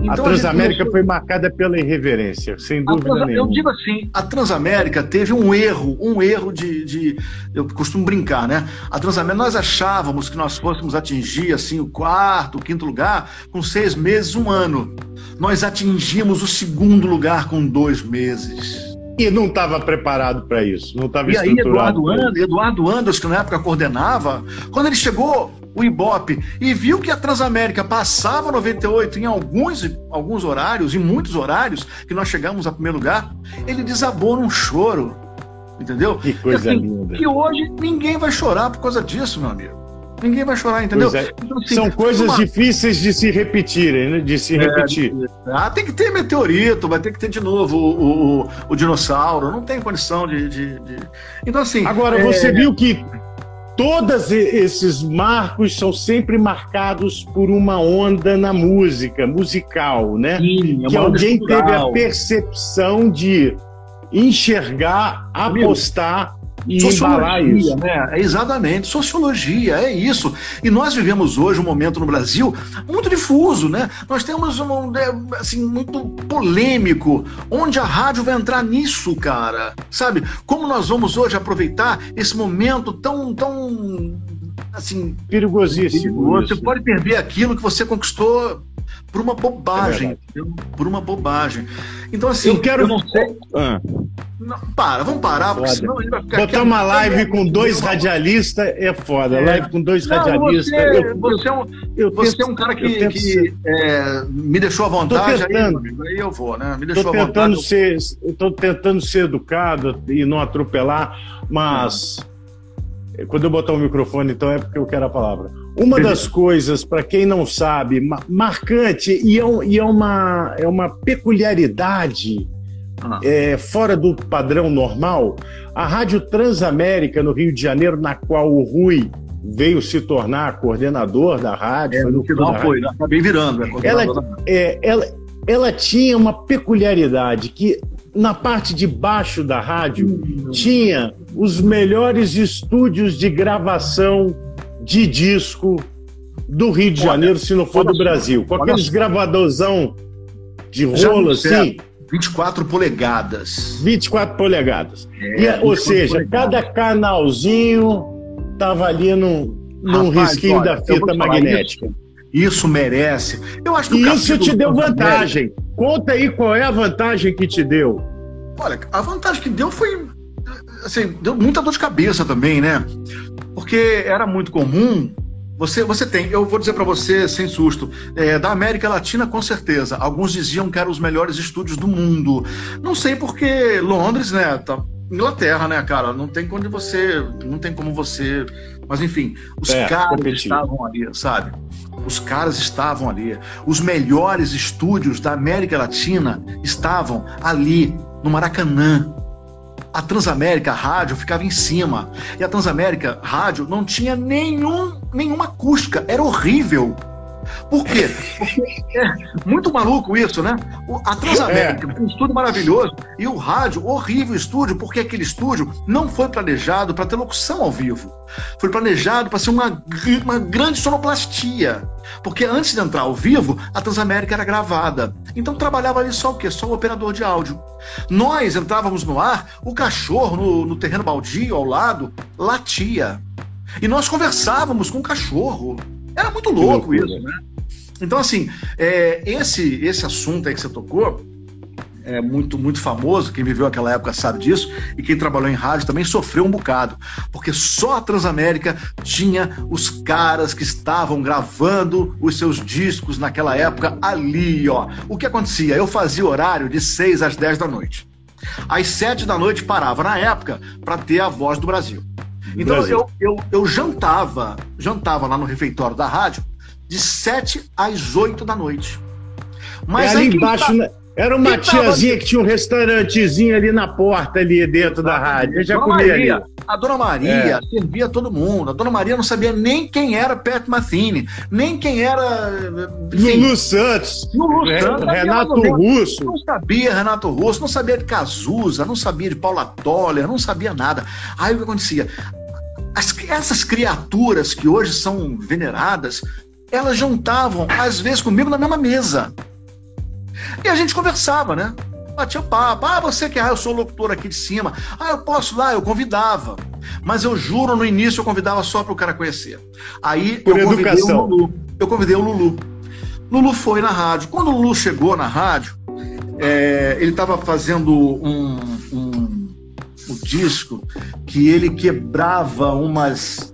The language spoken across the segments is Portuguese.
A Então, Transamérica foi marcada pela irreverência, sem dúvida nenhuma. Eu digo assim, a Transamérica teve um erro eu costumo brincar, né? A Transamérica, nós achávamos que nós fôssemos atingir assim, o quarto, o quinto lugar com 6 meses, 1 ano. Nós atingimos o 2º lugar com 2 meses. E não estava preparado para isso, não estava estruturado. E aí Eduardo Anders, que na época coordenava, quando ele chegou, o Ibope, e viu que a Transamérica passava 98 em alguns horários, em muitos horários, que nós chegamos a 1º lugar, ele desabou num choro, entendeu? Que coisa linda. Que hoje ninguém vai chorar por causa disso, meu amigo. Ninguém vai chorar, entendeu? Então, assim, são coisas difíceis de se repetirem, né? De se repetir. Tem que ter meteorito, vai ter que ter de novo o dinossauro, não tem condição de... Então, assim... Agora, você viu que todos esses marcos são sempre marcados por uma onda na musical, né? Sim, que alguém teve a percepção de enxergar, apostar e embalar isso. Né? Exatamente, sociologia, é isso. E nós vivemos hoje um momento no Brasil muito difuso, né? Nós temos assim, muito polêmico, onde a rádio vai entrar nisso, cara. Sabe? Como nós vamos hoje aproveitar esse momento tão assim, perigosíssimo. Você pode perder aquilo que você conquistou por uma bobagem, por uma bobagem. Então, assim, eu não sei. Não, vamos parar, porque senão ele vai ficar... Botar uma live com 2 radialistas é foda. Live com 2 radialistas. Você é um cara que me deixou à vontade, aí eu vou, né? Me deixou à vontade. Estou tentando ser educado e não atropelar, mas quando eu botar o microfone, então é porque eu quero a palavra. Uma das coisas, para quem não sabe, marcante e é uma peculiaridade fora do padrão normal, a Rádio Transamérica no Rio de Janeiro, na qual o Rui veio se tornar coordenador da rádio. Acabei virando. Ela tinha uma peculiaridade que na parte de baixo da rádio tinha os melhores estúdios de gravação de disco do Rio de Janeiro, se não for do Brasil. Com aqueles gravadorzão de rolo assim. 24 polegadas. 24 polegadas. Ou seja, cada canalzinho estava ali num risquinho da fita magnética. Isso merece. Eu acho que isso te deu vantagem. Conta aí qual é a vantagem que te deu. Olha, a vantagem que deu foi... Assim, deu muita dor de cabeça também, né? Porque era muito comum... Você tem, eu vou dizer para você sem susto, da América Latina com certeza. Alguns diziam que eram os melhores estúdios do mundo. Não sei porque Londres, né? Inglaterra, né, cara? Não tem como você... Mas enfim, os caras estavam ali, sabe? Os caras estavam ali. Os melhores estúdios da América Latina estavam ali, no Maracanã. A Transamérica Rádio ficava em cima. E a Transamérica Rádio não tinha nenhuma acústica. Era horrível. Por quê? Porque muito maluco isso, né? A Transamérica, um estúdio maravilhoso, e o rádio, horrível estúdio, porque aquele estúdio não foi planejado para ter locução ao vivo. Foi planejado para ser uma grande sonoplastia. Porque antes de entrar ao vivo, a Transamérica era gravada. Então trabalhava ali só o quê? Só o operador de áudio. Nós entrávamos no ar, o cachorro no terreno baldio ao lado latia. E nós conversávamos com o cachorro. Era muito louco isso, né? Então, assim, esse assunto aí que você tocou é muito famoso. Quem viveu aquela época sabe disso. E quem trabalhou em rádio também sofreu um bocado. Porque só a Transamérica tinha os caras que estavam gravando os seus discos naquela época ali, ó. O que acontecia? Eu fazia horário de 6 às 10 da noite. Às 7 da noite parava na época para ter a Voz do Brasil. Então eu jantava lá no refeitório da rádio de 7 às 8 da noite. Mas ali embaixo era uma tiazinha que tinha um restaurantezinho ali na porta, ali dentro da rádio. Eu já comia ali. A Dona Maria servia todo mundo. A Dona Maria não sabia nem quem era Pat Metheny, nem quem era... Lulu Santos. Renato Russo. Não sabia Renato Russo, não sabia de Cazuza, não sabia de Paula Toller, não sabia nada. Aí o que acontecia? Essas criaturas que hoje são veneradas, elas jantavam, às vezes, comigo na mesma mesa. E a gente conversava, né? Batia papo. Você que eu sou locutor aqui de cima. Eu posso lá, eu convidava. Mas eu juro, no início eu convidava só para o cara conhecer. Aí eu convidei o Lulu. Lulu foi na rádio. Quando o Lulu chegou na rádio, ele estava fazendo um disco que ele quebrava umas...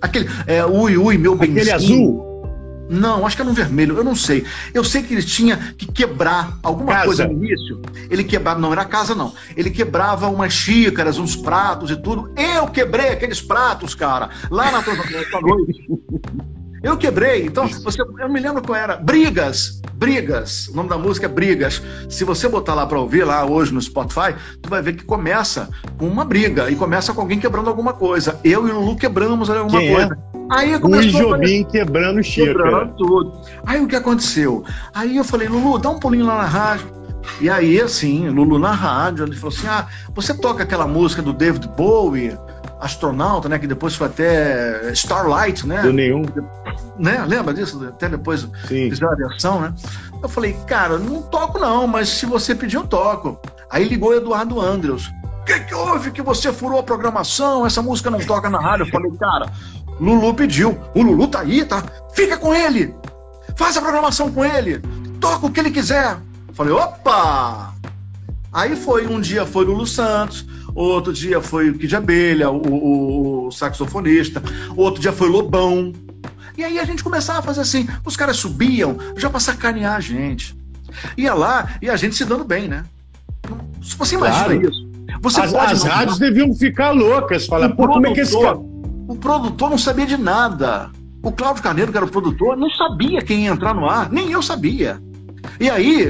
Ui, ui, meu benzinho. Aquele azul? Não, acho que era um vermelho, eu não sei. Eu sei que ele tinha que quebrar alguma coisa no início. Ele quebrava, não era casa não. Ele quebrava umas xícaras, uns pratos e tudo. Eu quebrei aqueles pratos, cara, lá na noite. Eu quebrei, então, eu me lembro qual era. Brigas, o nome da música é Brigas. Se você botar lá pra ouvir, lá hoje no Spotify, tu vai ver que começa com uma briga, e começa com alguém quebrando alguma coisa. Eu e o Lulu quebramos alguma coisa. Aí começou o Jobim quebrando xícara. Quebrando tudo. Aí o que aconteceu? Aí eu falei, Lulu, dá um pulinho lá na rádio. E aí, assim, Lulu na rádio, ele falou assim, você toca aquela música do David Bowie, Astronauta, né, que depois foi até Starlight, né? Do nenhum. Né? Lembra disso? Até depois fizeram a versão, né? Eu falei, cara, não toco não, mas se você pedir, eu toco. Aí ligou o Eduardo Andrews. O que houve que você furou a programação? Essa música não toca na rádio. Eu falei, cara, Lulu pediu. O Lulu tá aí, tá? Fica com ele. Faz a programação com ele. Toca o que ele quiser. Eu falei, opa! Aí um dia foi Lulu Santos, outro dia foi o Kid Abelha, o saxofonista, outro dia foi Lobão. E aí a gente começava a fazer assim, os caras subiam já pra sacanear a gente. Ia lá e a gente se dando bem, né? Se você imagina isso. As rádios deviam ficar loucas, falar, como é que esse cara... O produtor não sabia de nada. O Cláudio Carneiro, que era o produtor, não sabia quem ia entrar no ar, nem eu sabia. E aí,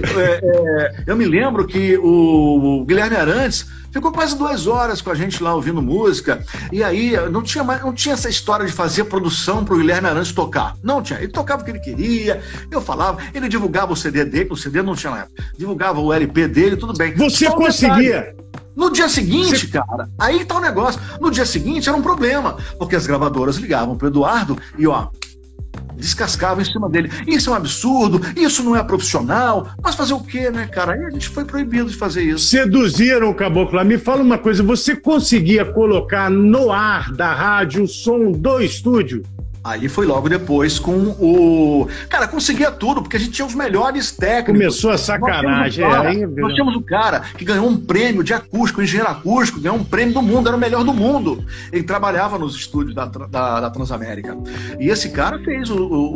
eu me lembro que o Guilherme Arantes ficou quase 2 horas com a gente lá ouvindo música, e aí não tinha essa história de fazer produção para o Guilherme Arantes tocar. Não tinha. Ele tocava o que ele queria, eu falava, ele divulgava o CD dele, o CD não tinha na época, divulgava o LP dele, tudo bem. Você conseguia? No dia seguinte, cara, aí tá o negócio. No dia seguinte era um problema, porque as gravadoras ligavam pro Eduardo e, descascavam em cima dele. Isso é um absurdo, isso não é profissional. Mas fazer o quê, né, cara? Aí a gente foi proibido de fazer isso. Seduziram o caboclo. Me fala uma coisa, você conseguia colocar no ar da rádio o som do estúdio? Aí foi logo depois com o... Cara, conseguia tudo, porque a gente tinha os melhores técnicos. Começou a sacanagem. Nós tínhamos um cara que ganhou um prêmio de acústico, engenheiro acústico, ganhou um prêmio do mundo, era o melhor do mundo. Ele trabalhava nos estúdios da Transamérica. E esse cara fez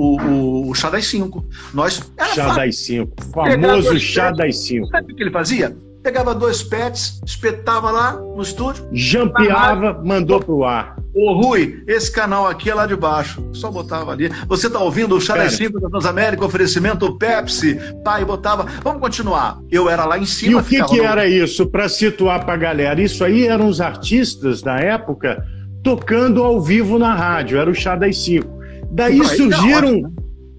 o Chá das 5. Chá das 5, famoso Chá das 5. Sabe o que ele fazia? Pegava 2 pets, espetava lá no estúdio. Jampeava, mandou pro ar. Ô Rui, esse canal aqui é lá de baixo. Só botava ali. Você tá ouvindo o Chá das 5 da Transamérica, oferecimento Pepsi. Pai, botava. Vamos continuar. Eu era lá em cima. E o que era isso? Para situar pra galera, isso aí eram os artistas da época tocando ao vivo na rádio. Era o Chá das 5. Daí surgiram...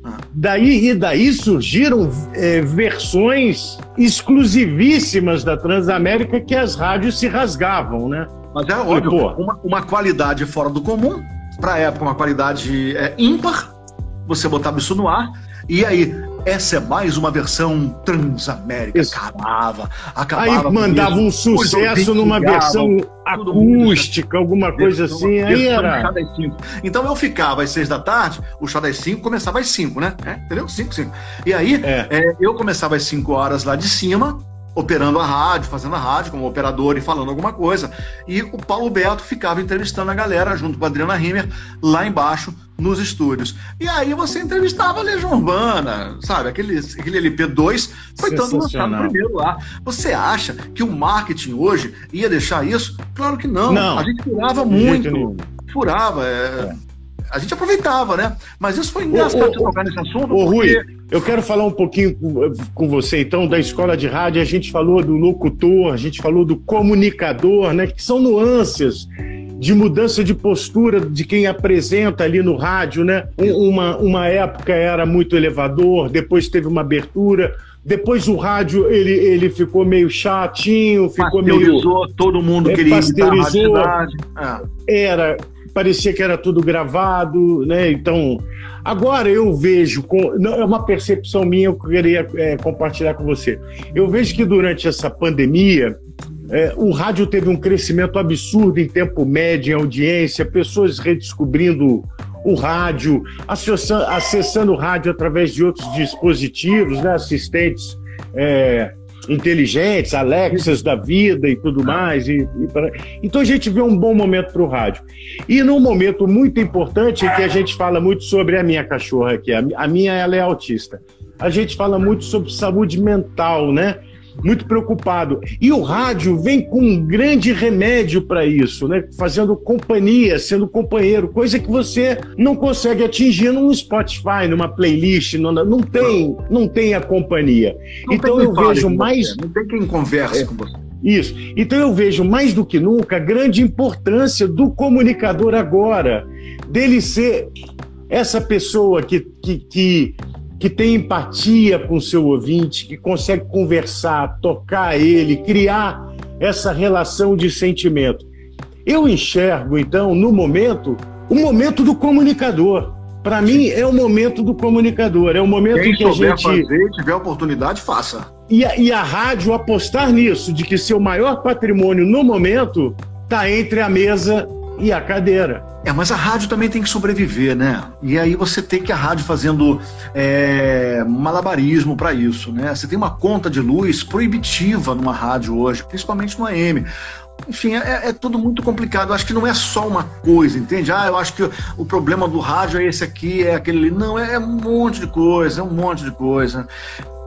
Daí surgiram versões exclusivíssimas da Transamérica que as rádios se rasgavam, né? Mas é óbvio, uma qualidade fora do comum, para a época uma qualidade ímpar, você botava isso no ar, e aí, essa é mais uma versão Transamérica, acabava. Aí mandava um sucesso numa versão acústica, alguma coisa assim, aí era... Então eu ficava às 6 da tarde, o Chá das 5 começava às 5, né? Entendeu? 5. E aí, eu começava às 5 horas lá de cima, operando a rádio, fazendo a rádio como operador e falando alguma coisa, e o Paulo Beto ficava entrevistando a galera junto com a Adriana Rimmer lá embaixo nos estúdios. E aí você entrevistava a Legião Urbana, sabe? Aquele LP2 foi tanto lançado primeiro lá. Você acha que o marketing hoje ia deixar isso? Claro que não. A gente furava muito. Furava, a gente aproveitava, né? Mas isso foi engraçado de tocar nesse assunto. Rui, eu quero falar um pouquinho com você, então, da escola de rádio. A gente falou do locutor, a gente falou do comunicador, né? Que são nuances de mudança de postura de quem apresenta ali no rádio, né? Uma época era muito elevador, depois teve uma abertura, depois o rádio ele ficou meio chatinho, ficou meio... Pasteurizou, todo mundo queria pasteurizou, imitar a cidade. Era... parecia que era tudo gravado, né? Então, agora eu vejo, é uma percepção minha, eu queria compartilhar com você. Eu vejo que durante essa pandemia, o rádio teve um crescimento absurdo em tempo médio, em audiência, pessoas redescobrindo o rádio, acessando o rádio através de outros dispositivos, né? Assistentes inteligentes, Alexas da vida e tudo mais. Então a gente vê um bom momento para o rádio. E num momento muito importante em que a gente fala muito sobre a minha cachorra aqui, a minha ela é autista. A gente fala muito sobre saúde mental, né? Muito preocupado. E o rádio vem com um grande remédio para isso, né? Fazendo companhia, sendo companheiro, coisa que você não consegue atingir num Spotify, numa playlist, não tem a companhia. Então eu vejo mais... Não tem quem converse com você. Isso. Então eu vejo mais do que nunca a grande importância do comunicador agora, dele ser essa pessoa que tem empatia com o seu ouvinte, que consegue conversar, tocar ele, criar essa relação de sentimento. Eu enxergo, então, no momento, o momento do comunicador. Para mim, é o momento do comunicador. É o momento Quem que a gente... fazer, tiver oportunidade, faça. E a rádio apostar nisso, de que seu maior patrimônio no momento está entre a mesa e a cadeira. Mas a rádio também tem que sobreviver, né? E aí você tem que a rádio fazendo malabarismo para isso, né? Você tem uma conta de luz proibitiva numa rádio hoje, principalmente no AM. Enfim, é tudo muito complicado. Eu acho que não é só uma coisa, entende? Eu acho que o problema do rádio é esse aqui, é aquele ali. Não, é um monte de coisa,